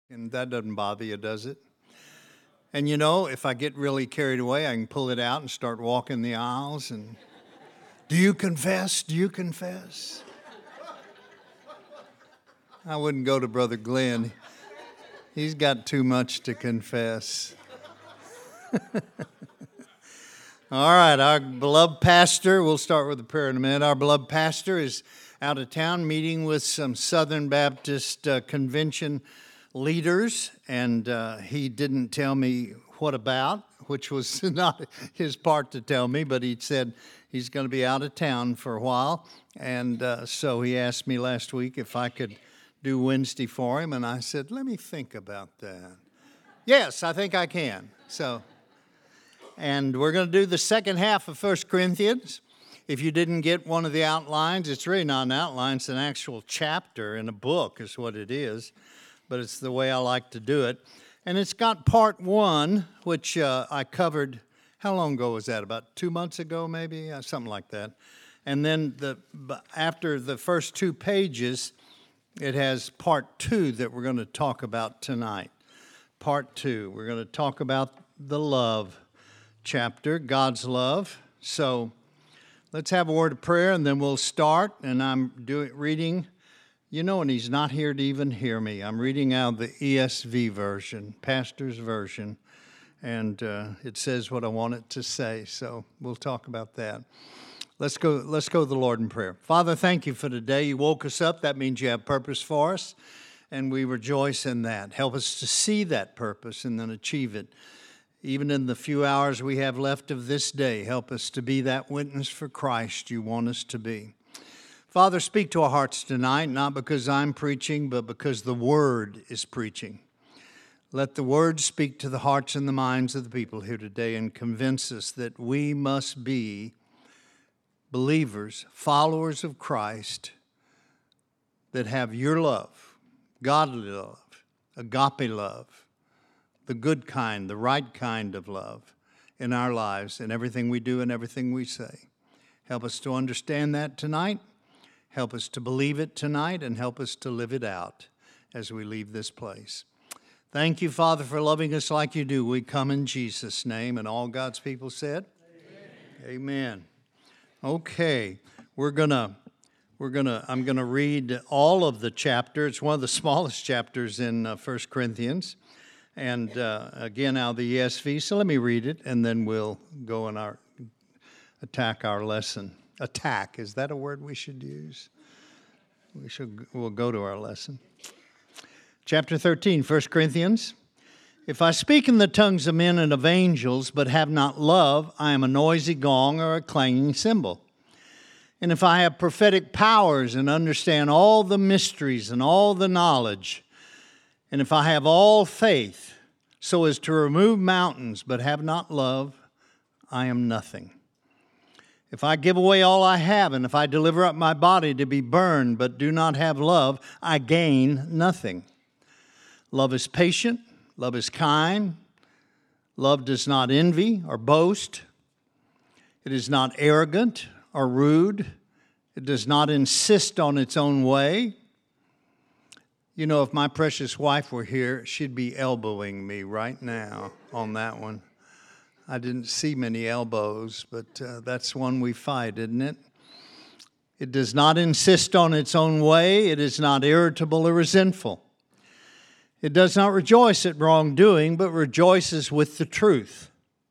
And that doesn't bother you, does it? And you know, if I get really carried away, I can pull it out and start walking the aisles and, do you confess? Do you confess? I wouldn't go to Brother Glenn. He's got too much to confess. All right, our beloved pastor, we'll start with a prayer in a minute. Our beloved pastor is out of town meeting with some Southern Baptist Convention leaders, and he didn't tell me what about, which was not his part to tell me, but he said he's going to be out of town for a while, and so he asked me last week if I could do Wednesday for him, and I said, let me think about that. Yes, I think I can. And we're going to do the second half of 1 Corinthians. If you didn't get one of the outlines, it's really not an outline, it's an actual chapter in a book is what it is, but it's the way I like to do it. And it's got part one, which I covered, how long ago was that? About 2 months ago, maybe? Something like that. And then after the first 2 pages, it has part 2 that we're going to talk about tonight. Part 2, we're going to talk about the love chapter, God's love. So let's have a word of prayer, and then we'll start. And I'm reading, you know, and he's not here to even hear me. I'm reading out of the ESV version, pastor's version, and it says what I want it to say. So we'll talk about that. Let's go to the Lord in prayer. Father, thank you for today. You woke us up. That means you have purpose for us, and we rejoice in that. Help us to see that purpose and then achieve it. Even in the few hours we have left of this day, help us to be that witness for Christ you want us to be. Father, speak to our hearts tonight, not because I'm preaching, but because the Word is preaching. Let the Word speak to the hearts and the minds of the people here today and convince us that we must be believers, followers of Christ that have your love, godly love, agape love, the good kind, the right kind of love in our lives, in everything we do and everything we say. Help us to understand that tonight. Help us to believe it tonight, and help us to live it out as we leave this place. Thank you, Father, for loving us like you do. We come in Jesus' name, and all God's people said, Amen. Amen. Okay, I'm gonna read all of the chapter. It's one of the smallest chapters in 1 Corinthians. And again, out of the ESV. So let me read it, and then we'll go and attack our lesson. Attack, is that a word we should use? We'll go to our lesson. Chapter 13, 1 Corinthians. If I speak in the tongues of men and of angels, but have not love, I am a noisy gong or a clanging cymbal. And if I have prophetic powers and understand all the mysteries and all the knowledge, and if I have all faith so as to remove mountains but have not love, I am nothing. If I give away all I have, and if I deliver up my body to be burned but do not have love, I gain nothing. Love is patient, love is kind, love does not envy or boast. It is not arrogant or rude. It does not insist on its own way. You know, if my precious wife were here, she'd be elbowing me right now on that one. I didn't see many elbows, but that's one we fight, isn't it? It does not insist on its own way. It is not irritable or resentful. It does not rejoice at wrongdoing, but rejoices with the truth.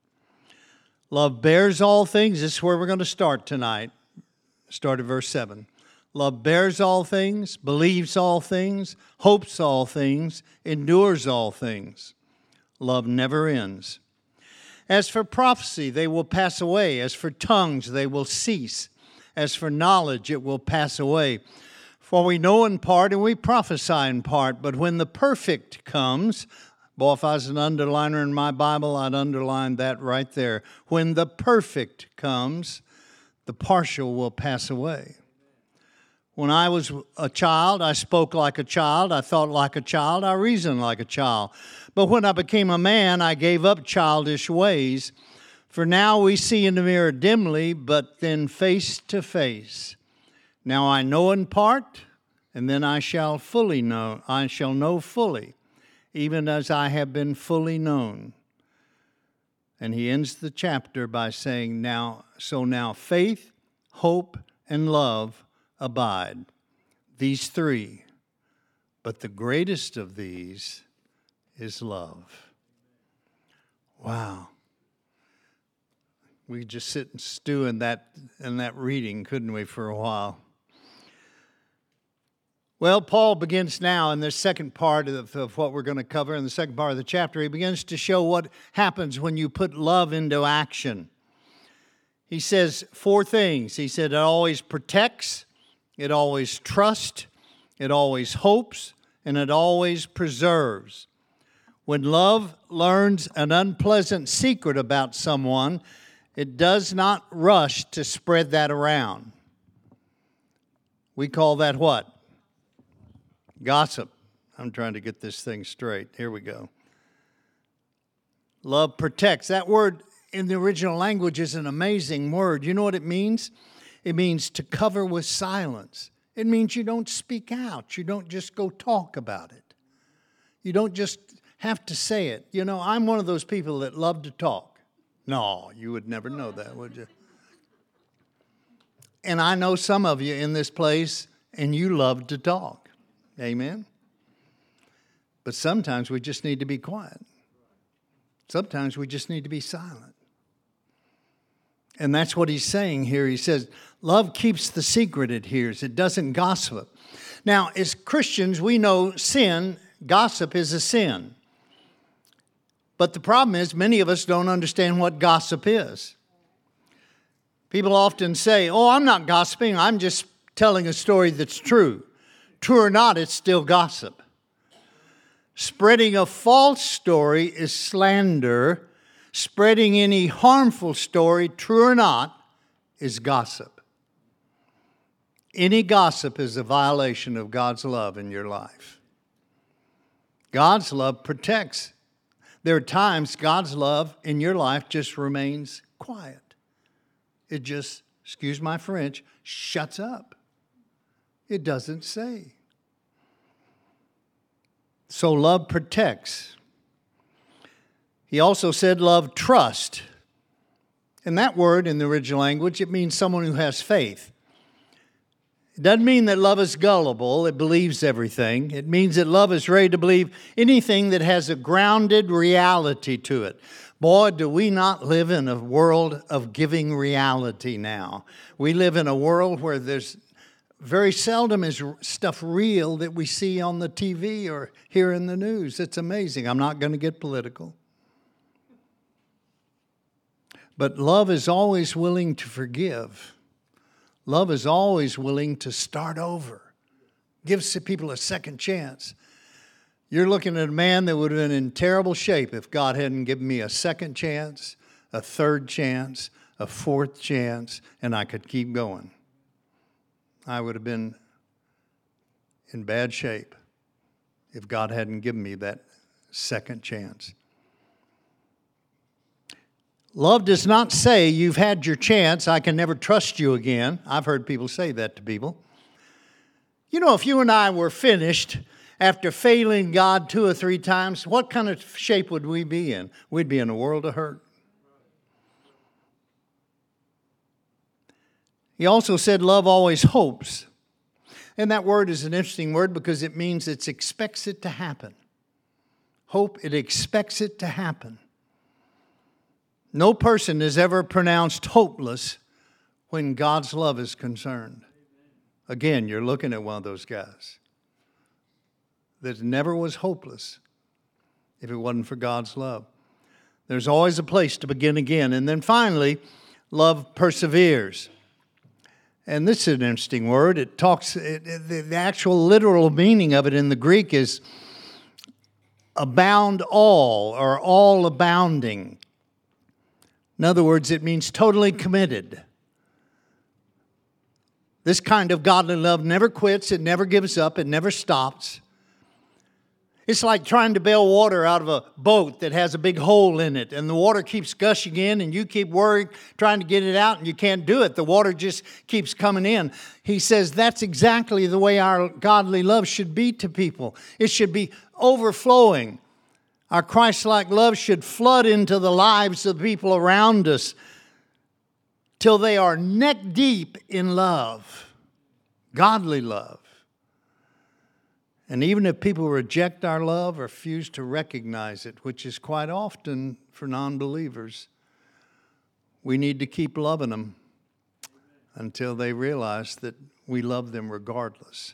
Love bears all things. This is where we're going to start tonight. Start at verse 7. Love bears all things, believes all things, hopes all things, endures all things. Love never ends. As for prophecy, they will pass away. As for tongues, they will cease. As for knowledge, it will pass away. For we know in part and we prophesy in part. But when the perfect comes, boy, if I was an underliner in my Bible, I'd underline that right there. When the perfect comes, the partial will pass away. When I was a child, I spoke like a child, I thought like a child, I reasoned like a child. But when I became a man, I gave up childish ways. For now we see in the mirror dimly, but then face to face. Now I know in part, and then I shall know fully, even as I have been fully known. And he ends the chapter by saying, now faith, hope, and love abide. These three. But the greatest of these is love. Wow. We could just sit and stew in that reading, couldn't we, for a while? Well, Paul begins now in the second part of what we're going to cover, in the second part of the chapter. He begins to show what happens when you put love into action. He says 4 things. He said it always protects, it always trusts, it always hopes, and it always preserves. When love learns an unpleasant secret about someone, it does not rush to spread that around. We call that what? Gossip. I'm trying to get this thing straight. Here we go. Love protects. That word in the original language is an amazing word. You know what it means? It means to cover with silence. It means you don't speak out. You don't just go talk about it. You don't just have to say it. You know, I'm one of those people that love to talk. No, you would never know that, would you? And I know some of you in this place, and you love to talk. Amen? But sometimes we just need to be quiet. Sometimes we just need to be silent. And that's what he's saying here. He says, love keeps the secret, it hears. It doesn't gossip. Now, as Christians, we know gossip is a sin. But the problem is, many of us don't understand what gossip is. People often say, oh, I'm not gossiping, I'm just telling a story that's true. True or not, it's still gossip. Spreading a false story is slander. Spreading any harmful story, true or not, is gossip. Any gossip is a violation of God's love in your life. God's love protects. There are times God's love in your life just remains quiet. It just, excuse my French, shuts up. It doesn't say. So love protects. He also said love trusts. And that word in the original language, it means someone who has faith. It doesn't mean that love is gullible, it believes everything. It means that love is ready to believe anything that has a grounded reality to it. Boy, do we not live in a world of giving reality now. We live in a world where there's very seldom is stuff real that we see on the TV or hear in the news. It's amazing. I'm not going to get political. But love is always willing to forgive. Love is always willing to start over. Gives people a second chance. You're looking at a man that would have been in terrible shape if God hadn't given me a second chance, a third chance, a fourth chance, and I could keep going. I would have been in bad shape if God hadn't given me that second chance. Love does not say, you've had your chance, I can never trust you again. I've heard people say that to people. You know, if you and I were finished after failing God 2 or 3 times, what kind of shape would we be in? We'd be in a world of hurt. He also said love always hopes. And that word is an interesting word because it means it expects it to happen. Hope, it expects it to happen. No person is ever pronounced hopeless when God's love is concerned. Again, you're looking at one of those guys that never was hopeless if it wasn't for God's love. There's always a place to begin again. And then finally, love perseveres. And this is an interesting word. The actual literal meaning of it in the Greek is abound all, or all abounding. In other words, it means totally committed. This kind of godly love never quits, it never gives up, it never stops. It's like trying to bail water out of a boat that has a big hole in it, and the water keeps gushing in, and you keep worrying, trying to get it out, and you can't do it. The water just keeps coming in. He says that's exactly the way our godly love should be to people. It should be overflowing. Our Christ-like love should flood into the lives of the people around us till they are neck deep in love, godly love. And even if people reject our love or refuse to recognize it, which is quite often for non-believers, we need to keep loving them until they realize that we love them regardless.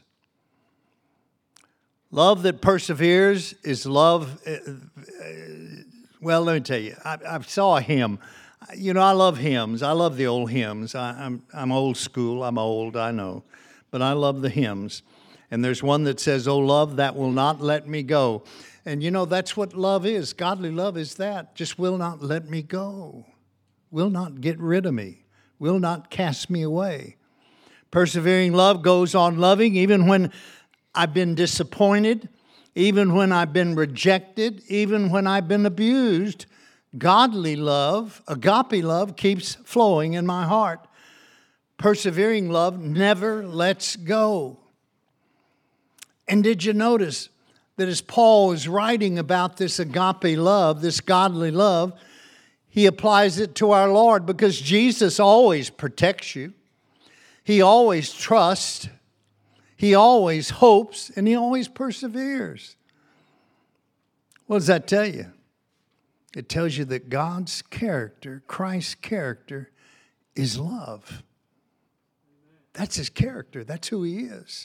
Love that perseveres is love. Well, let me tell you, I saw a hymn. You know, I love hymns. I love the old hymns. I'm old school. I'm old, I know. But I love the hymns. And there's one that says, "Oh, love that will not let me go." And you know, that's what love is. Godly love is that. Just will not let me go. Will not get rid of me. Will not cast me away. Persevering love goes on loving even when I've been disappointed, even when I've been rejected, even when I've been abused. Godly love, agape love, keeps flowing in my heart. Persevering love never lets go. And did you notice that as Paul is writing about this agape love, this godly love, he applies it to our Lord because Jesus always protects you. He always trusts. He always hopes, and he always perseveres. What does that tell you? It tells you that God's character, Christ's character, is love. That's his character. That's who he is.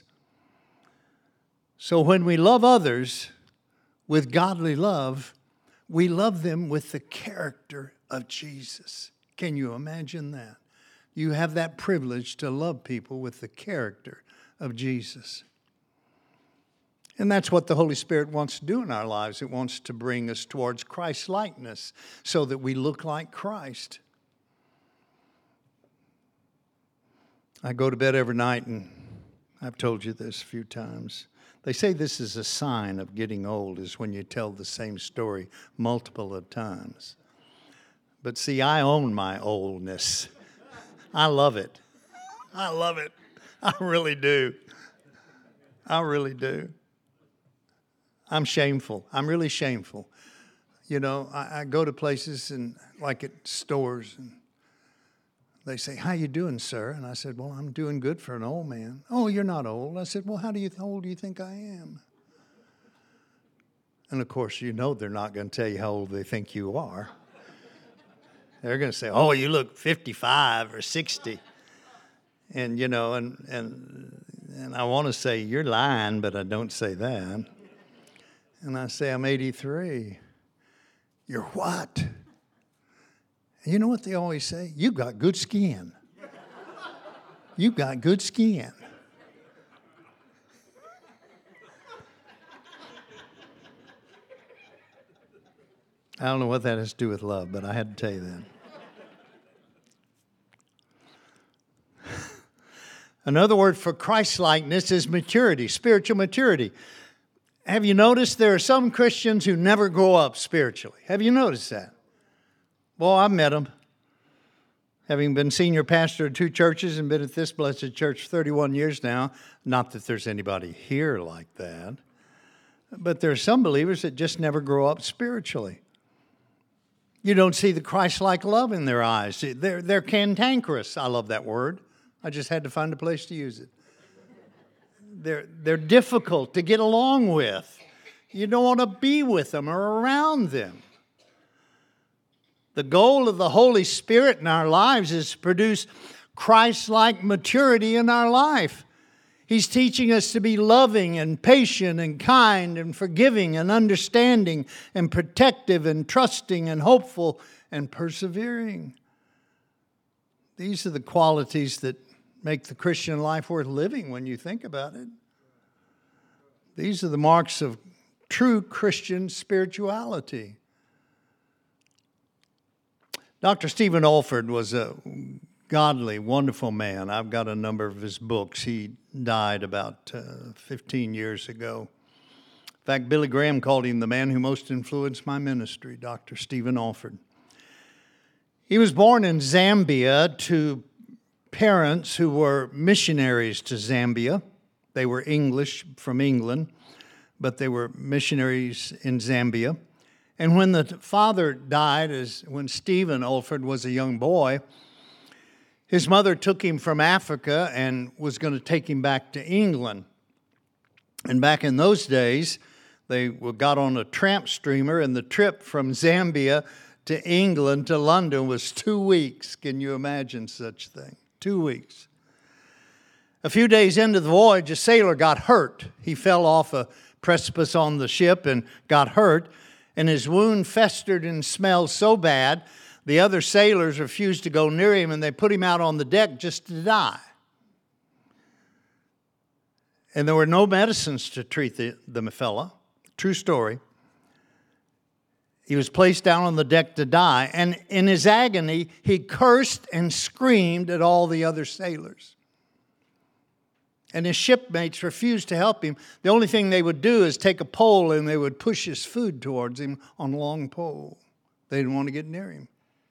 So when we love others with godly love, we love them with the character of Jesus. Can you imagine that? You have that privilege to love people with the character of Jesus. And that's what the Holy Spirit wants to do in our lives. It wants to bring us towards Christ-likeness so that we look like Christ. I go to bed every night, and I've told you this a few times. They say this is a sign of getting old, is when you tell the same story multiple of times. But see, I own my oldness. I love it. I love it. I really do. I really do. I'm shameful. I'm really shameful. You know, I go to places and like at stores, and they say, "How you doing, sir?" And I said, "Well, I'm doing good for an old man." "Oh, you're not old." I said, "Well, how old do you think I am?" And of course, you know they're not going to tell you how old they think you are. They're going to say, "Oh, you look 55 or 60. And, you know, and I want to say, "You're lying," but I don't say that. And I say, "I'm 83. "You're what?" And you know what they always say? "You've got good skin." You've got good skin. I don't know what that has to do with love, but I had to tell you that. Another word for Christ-likeness is maturity, spiritual maturity. Have you noticed there are some Christians who never grow up spiritually? Have you noticed that? Well, I've met them. Having been senior pastor at 2 churches and been at this blessed church for 31 years now, not that there's anybody here like that, but there are some believers that just never grow up spiritually. You don't see the Christ-like love in their eyes. They're cantankerous. I love that word. I just had to find a place to use it. They're difficult to get along with. You don't want to be with them or around them. The goal of the Holy Spirit in our lives is to produce Christ-like maturity in our life. He's teaching us to be loving and patient and kind and forgiving and understanding and protective and trusting and hopeful and persevering. These are the qualities that make the Christian life worth living when you think about it. These are the marks of true Christian spirituality. Dr. Stephen Olford was a godly, wonderful man. I've got a number of his books. He died about 15 years ago. In fact, Billy Graham called him the man who most influenced my ministry, Dr. Stephen Olford. He was born in Zambia to parents who were missionaries to Zambia. They were English from England, but they were missionaries in Zambia. And when the father died, when Stephen Olford was a young boy, his mother took him from Africa and was going to take him back to England. And back in those days, they got on a tramp steamer, and the trip from Zambia to England to London was 2 weeks. Can you imagine such a thing? 2 weeks. A few days into the voyage, a sailor got hurt. He fell off a precipice on the ship and got hurt, and his wound festered and smelled so bad, the other sailors refused to go near him, and they put him out on the deck just to die. And there were no medicines to treat the fella. True story. He was placed down on the deck to die, and in his agony, he cursed and screamed at all the other sailors. And his shipmates refused to help him. The only thing they would do is take a pole and they would push his food towards him on a long pole. They didn't want to get near him.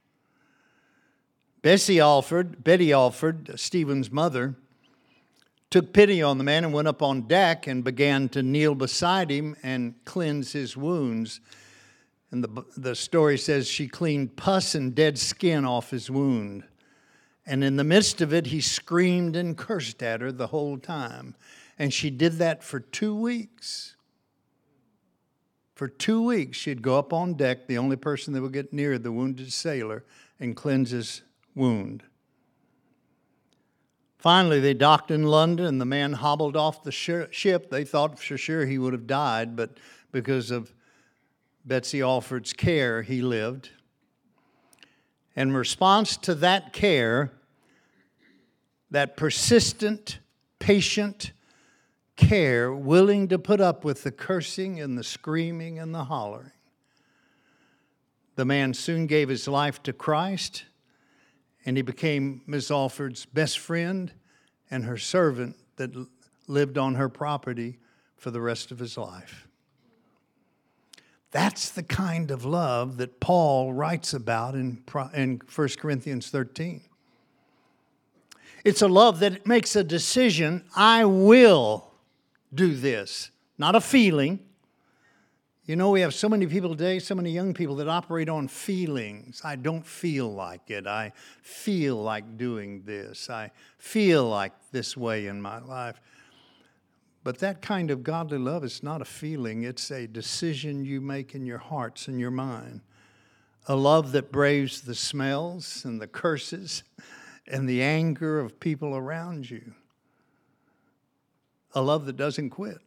Betty Alford, Stephen's mother, took pity on the man and went up on deck and began to kneel beside him and cleanse his wounds. And the story says she cleaned pus and dead skin off his wound. And in the midst of it, he screamed and cursed at her the whole time. And she did that for 2 weeks. For 2 weeks, she'd go up on deck, the only person that would get near the wounded sailor, and cleanse his wound. Finally, they docked in London, and the man hobbled off the ship. They thought for sure he would have died, but because of Betsy Alford's care, he lived. In response to that care, that persistent, patient care, willing to put up with the cursing and the screaming and the hollering, the man soon gave his life to Christ, and he became Miss Alford's best friend and her servant that lived on her property for the rest of his life. That's the kind of love that Paul writes about in 1 Corinthians 13. It's a love that makes a decision, I will do this, not a feeling. You know, we have so many people today, so many young people that operate on feelings. I don't feel like it. I feel like doing this. I feel like this way in my life. But that kind of godly love is not a feeling. It's a decision you make in your hearts and your mind. A love that braves the smells and the curses and the anger of people around you. A love that doesn't quit.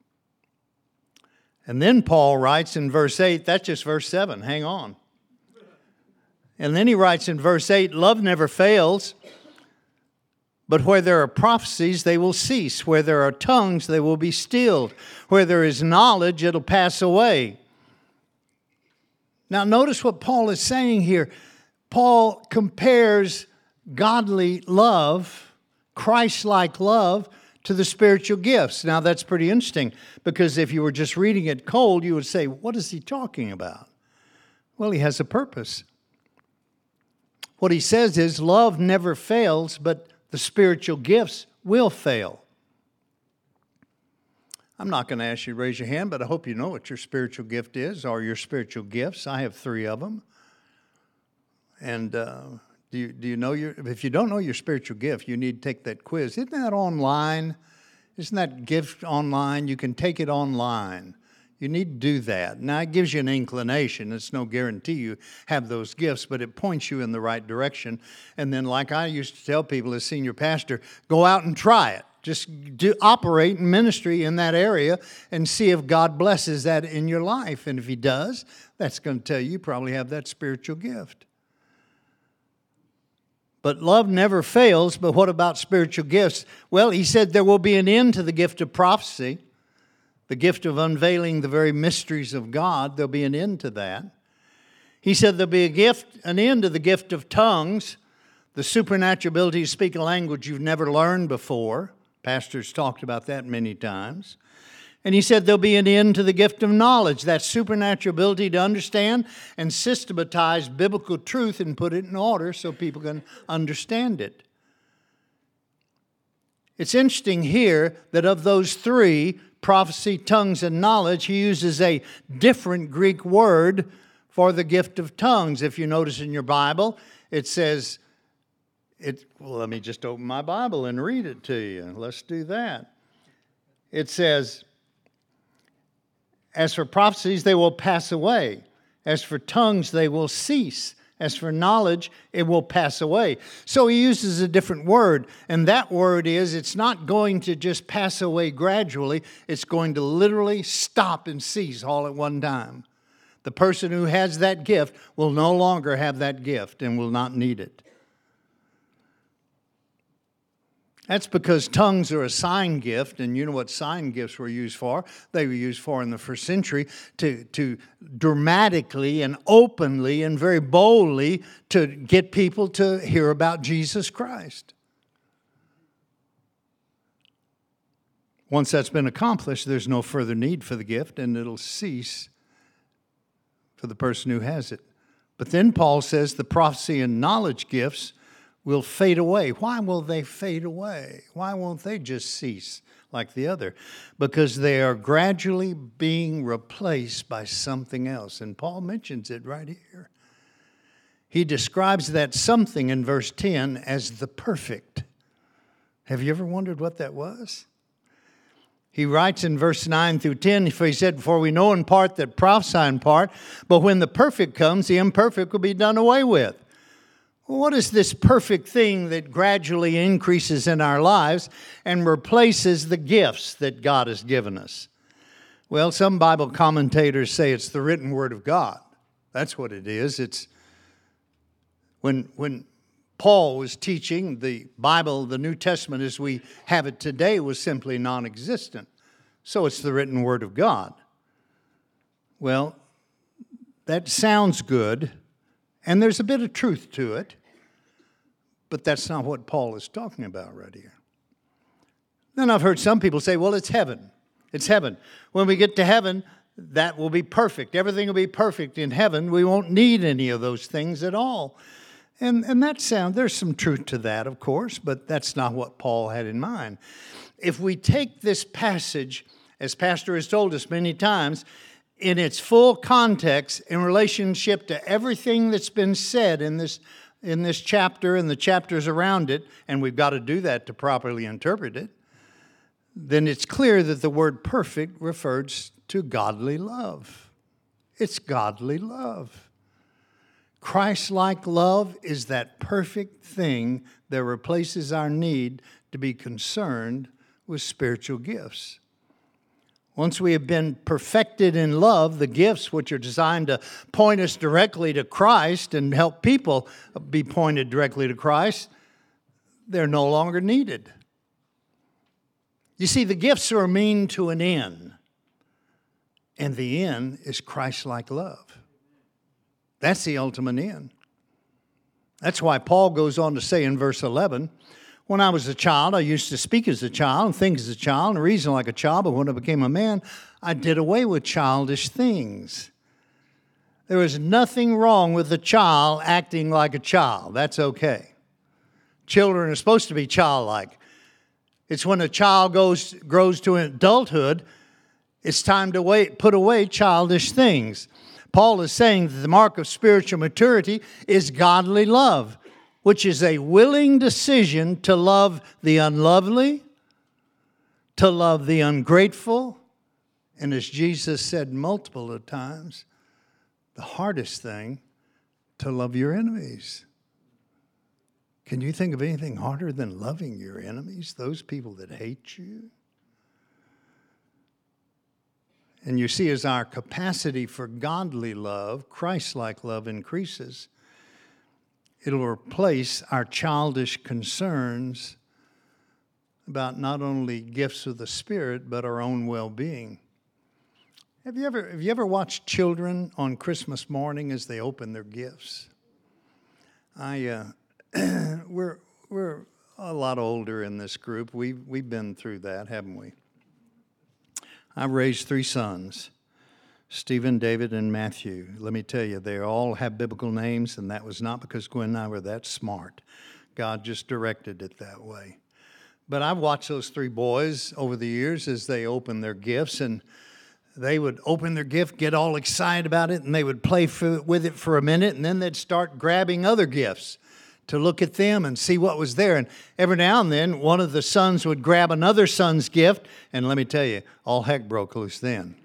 And then Paul writes in verse 8, that's just verse 7, hang on. And then he writes in verse 8, love never fails, but where there are prophecies, they will cease. Where there are tongues, they will be stilled. Where there is knowledge, it'll pass away. Now notice what Paul is saying here. Paul compares godly love, Christ-like love, to the spiritual gifts. Now that's pretty interesting, because if you were just reading it cold, you would say, what is he talking about? Well, he has a purpose. What he says is, love never fails, but the spiritual gifts will fail. I'm not going to ask you to raise your hand, but I hope you know what your spiritual gift is, or your spiritual gifts. I have 3 of them. And do you know if you don't know your spiritual gift, you need to take that quiz. Isn't that online? Isn't that gift online? You can take it online. You need to do that. Now, it gives you an inclination. It's no guarantee you have those gifts, but it points you in the right direction. And then, like I used to tell people as senior pastor, go out and try it. Just operate in ministry in that area and see if God blesses that in your life. And if he does, that's going to tell you probably have that spiritual gift. But love never fails, but what about spiritual gifts? Well, he said there will be an end to the gift of prophecy, the gift of unveiling the very mysteries of God. There'll be an end to that. He said there'll be an end to the gift of tongues, the supernatural ability to speak a language you've never learned before. Pastors talked about that many times. And he said there'll be an end to the gift of knowledge, that supernatural ability to understand and systematize biblical truth and put it in order so people can understand it. It's interesting here that of those three, prophecy, tongues, and knowledge, he uses a different Greek word for the gift of tongues. If you notice in your Bible, it says, well, let me just open my Bible and read it to you. Let's do that. It says, as for prophecies, they will pass away. As for tongues, they will cease. As for knowledge, it will pass away. So he uses a different word, and that word is, it's not going to just pass away gradually. It's going to literally stop and cease all at one time. The person who has that gift will no longer have that gift and will not need it. That's because tongues are a sign gift, and you know what sign gifts were used for? They were used for in the first century to dramatically and openly and very boldly to get people to hear about Jesus Christ. Once that's been accomplished, there's no further need for the gift, and it'll cease for the person who has it. But then Paul says the prophecy and knowledge gifts will fade away. Why will they fade away? Why won't they just cease like the other? Because they are gradually being replaced by something else. And Paul mentions it right here. He describes that something in verse 10 as the perfect. Have you ever wondered what that was? He writes in verse 9 through 10, for he said, for we know in part that prophesy in part, but when the perfect comes, the imperfect will be done away with. Well, what is this perfect thing that gradually increases in our lives and replaces the gifts that God has given us? Well, some Bible commentators say it's the written Word of God. That's what it is. It's when Paul was teaching, the Bible, the New Testament as we have it today, was simply non-existent. So it's the written Word of God. Well, that sounds good. And there's a bit of truth to it, but that's not what Paul is talking about right here. Then I've heard some people say, well, it's heaven. It's heaven. When we get to heaven, that will be perfect. Everything will be perfect in heaven. We won't need any of those things at all. And there's some truth to that, of course, but that's not what Paul had in mind. If we take this passage, as Pastor has told us many times, in its full context in relationship to everything that's been said in this chapter and the chapters around it, and we've got to do that to properly interpret it, then it's clear that the word perfect refers to godly love. It's godly love. Christ-like love is that perfect thing that replaces our need to be concerned with spiritual gifts. Once we have been perfected in love, the gifts which are designed to point us directly to Christ and help people be pointed directly to Christ, they're no longer needed. You see, the gifts are a mean to an end, and the end is Christ-like love. That's the ultimate end. That's why Paul goes on to say in verse 11, when I was a child, I used to speak as a child and think as a child and reason like a child, but when I became a man, I did away with childish things. There is nothing wrong with a child acting like a child. That's okay. Children are supposed to be childlike. It's when a child grows to adulthood, it's time to put away childish things. Paul is saying that the mark of spiritual maturity is godly love, which is a willing decision to love the unlovely, to love the ungrateful, and as Jesus said multiple of times, the hardest thing, to love your enemies. Can you think of anything harder than loving your enemies, those people that hate you? And you see, as our capacity for godly love, Christ-like love increases, it'll replace our childish concerns about not only gifts of the Spirit, but our own well-being. Have you ever watched children on Christmas morning as they open their gifts? We're a lot older in this group. We've been through that, haven't we? I've raised 3 sons, Stephen, David, and Matthew. Let me tell you, they all have biblical names, and that was not because Gwen and I were that smart. God just directed it that way. But I've watched those three boys over the years as they open their gifts, and they would open their gift, get all excited about it, and they would play with it for a minute, and then they'd start grabbing other gifts to look at them and see what was there. And every now and then, one of the sons would grab another son's gift, and let me tell you, all heck broke loose then.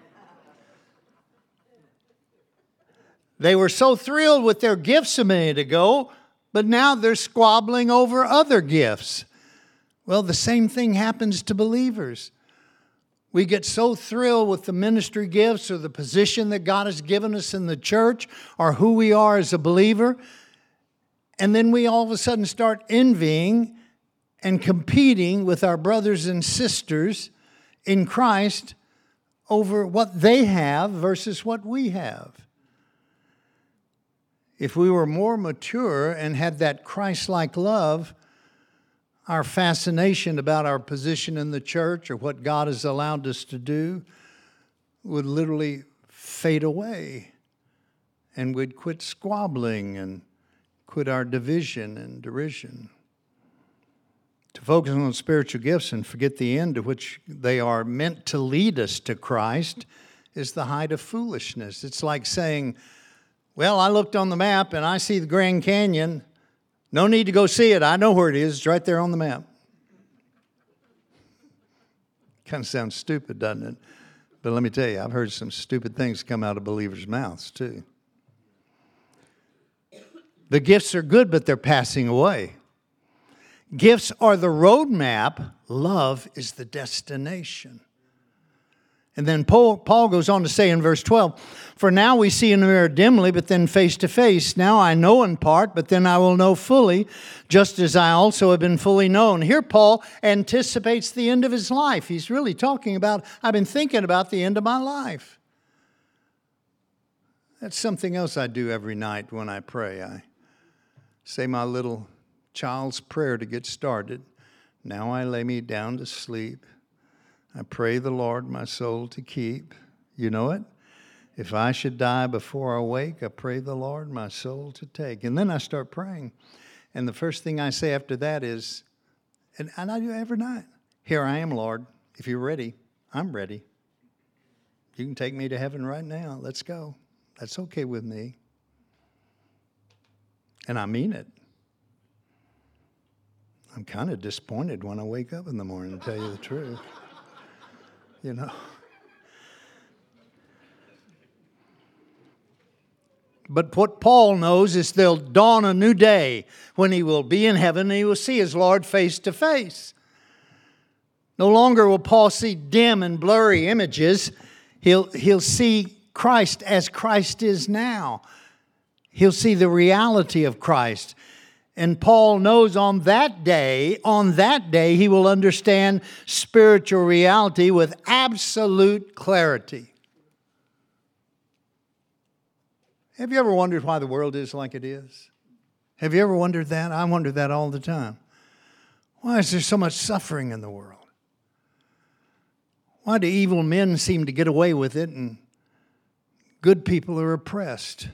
They were so thrilled with their gifts a minute ago, but now they're squabbling over other gifts. Well, the same thing happens to believers. We get so thrilled with the ministry gifts or the position that God has given us in the church or who we are as a believer, and then we all of a sudden start envying and competing with our brothers and sisters in Christ over what they have versus what we have. If we were more mature and had that Christ-like love, our fascination about our position in the church or what God has allowed us to do would literally fade away. And we'd quit squabbling and quit our division and derision. To focus on spiritual gifts and forget the end to which they are meant to lead us to Christ is the height of foolishness. It's like saying, well, I looked on the map and I see the Grand Canyon. No need to go see it. I know where it is. It's right there on the map. Kind of sounds stupid, doesn't it? But let me tell you, I've heard some stupid things come out of believers' mouths too. The gifts are good, but they're passing away. Gifts are the roadmap. Love is the destination. And then Paul goes on to say in verse 12, for now we see in a mirror dimly, but then face to face. Now I know in part, but then I will know fully, just as I also have been fully known. Here Paul anticipates the end of his life. He's really talking about, I've been thinking about the end of my life. That's something else I do every night when I pray. I say my little child's prayer to get started. Now I lay me down to sleep. I pray the Lord my soul to keep. You know it? If I should die before I wake, I pray the Lord my soul to take. And then I start praying. And the first thing I say after that is, and I do every night, here I am, Lord. If you're ready, I'm ready. You can take me to heaven right now. Let's go. That's okay with me. And I mean it. I'm kind of disappointed when I wake up in the morning, to tell you the truth. You know. But what Paul knows is there'll dawn a new day when he will be in heaven and he will see his Lord face to face. No longer will Paul see dim and blurry images. He'll see Christ as Christ is now. He'll see the reality of Christ. And Paul knows on that day, he will understand spiritual reality with absolute clarity. Have you ever wondered why the world is like it is? Have you ever wondered that? I wonder that all the time. Why is there so much suffering in the world? Why do evil men seem to get away with it and good people are oppressed?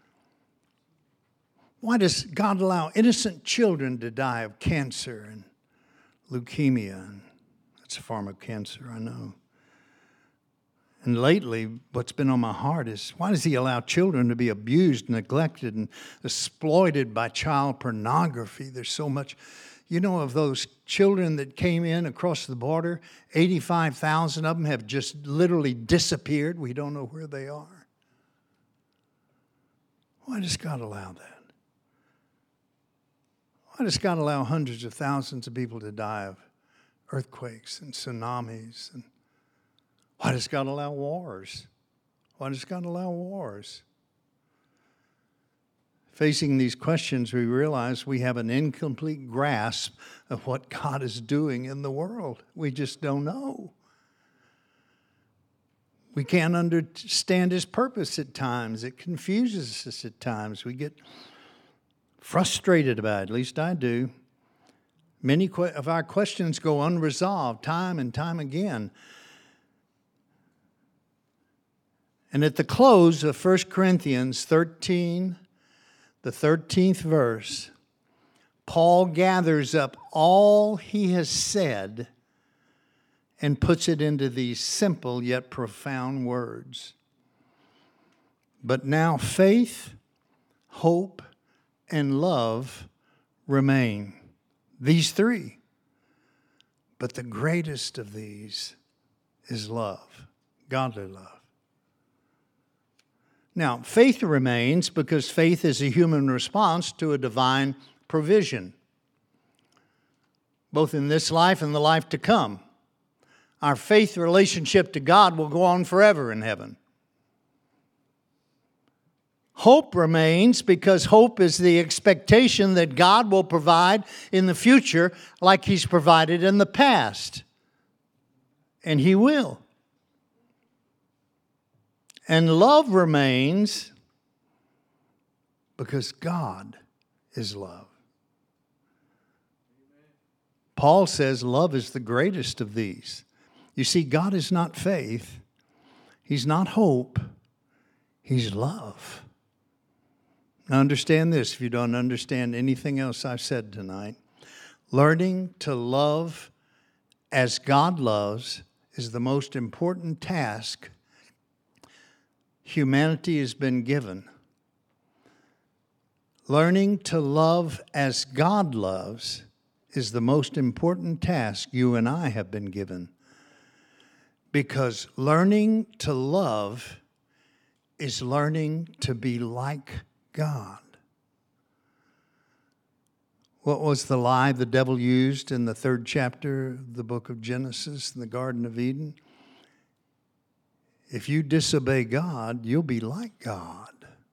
Why does God allow innocent children to die of cancer and leukemia? And that's a form of cancer, I know. And lately, what's been on my heart is, why does he allow children to be abused, neglected, and exploited by child pornography? There's so much. You know, of those children that came in across the border, 85,000 of them have just literally disappeared. We don't know where they are. Why does God allow that? Why does God allow hundreds of thousands of people to die of earthquakes and tsunamis? And why does God allow wars? Why does God allow wars? Facing these questions, we realize we have an incomplete grasp of what God is doing in the world. We just don't know. We can't understand his purpose at times. It confuses us at times. We get frustrated about it, at least I do. Many of our questions go unresolved time and time again. And at the close of 1 Corinthians 13, the 13th verse, Paul gathers up all he has said and puts it into these simple yet profound words. But now faith, hope, and love remain. These three. But the greatest of these is love, godly love. Now, faith remains because faith is a human response to a divine provision, both in this life and the life to come. Our faith relationship to God will go on forever in heaven. Hope remains because hope is the expectation that God will provide in the future like He's provided in the past. And He will. And love remains because God is love. Paul says love is the greatest of these. You see, God is not faith. He's not hope. He's love. Now understand this if you don't understand anything else I've said tonight. Learning to love as God loves is the most important task humanity has been given. Learning to love as God loves is the most important task you and I have been given. Because learning to love is learning to be like God. What was the lie the devil used in the 3rd chapter of the book of Genesis in the Garden of Eden? If you disobey God, you'll be like God.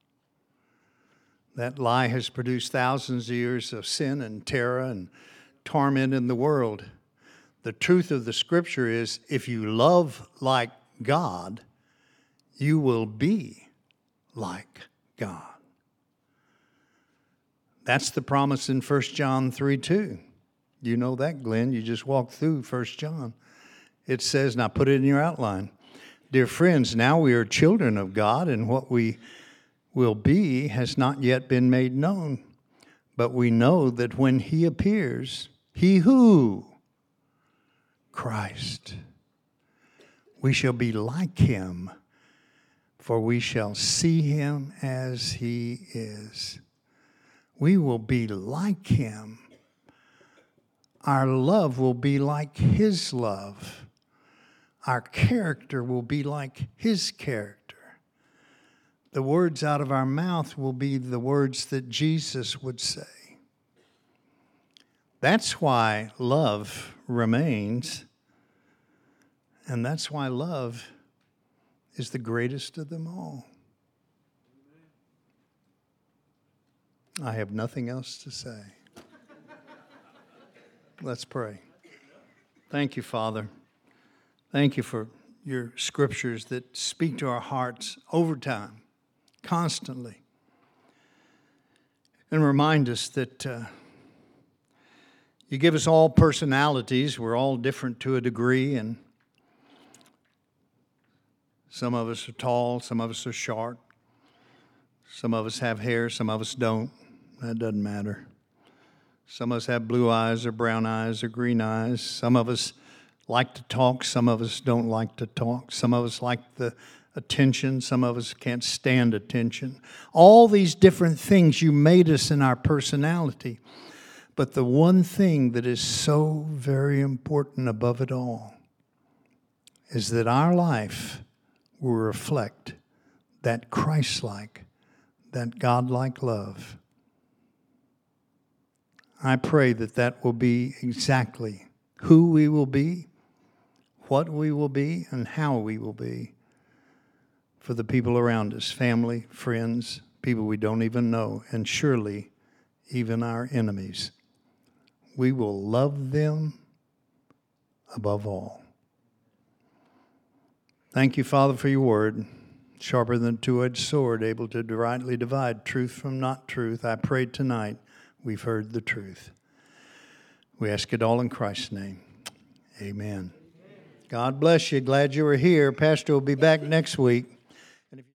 That lie has produced thousands of years of sin and terror and torment in the world. The truth of the Scripture is, if you love like God, you will be like God. That's the promise in 1 John 3:2. You know that, Glenn. You just walked through 1 John. It says, now put it in your outline. Dear friends, now we are children of God, and what we will be has not yet been made known. But we know that when He appears, He who? Christ. We shall be like Him, for we shall see Him as He is. We will be like Him. Our love will be like His love. Our character will be like His character. The words out of our mouth will be the words that Jesus would say. That's why love remains, and that's why love is the greatest of them all. I have nothing else to say. Let's pray. Thank you, Father. Thank you for your scriptures that speak to our hearts over time, constantly, and remind us that you give us all personalities. We're all different to a degree, and some of us are tall, some of us are short, some of us have hair, some of us don't. That doesn't matter. Some of us have blue eyes or brown eyes or green eyes. Some of us like to talk, some of us don't like to talk. Some of us like the attention, some of us can't stand attention. All these different things, you made us in our personality. But the one thing that is so very important above it all is that our life will reflect that Christ-like, that God-like love. I pray that that will be exactly who we will be, what we will be, and how we will be for the people around us, family, friends, people we don't even know, and surely even our enemies. We will love them above all. Thank you, Father, for your word, sharper than a two-edged sword, able to rightly divide truth from not truth. I pray tonight we've heard the truth. We ask it all in Christ's name. Amen. God bless you. Glad you were here. Pastor will be back next week.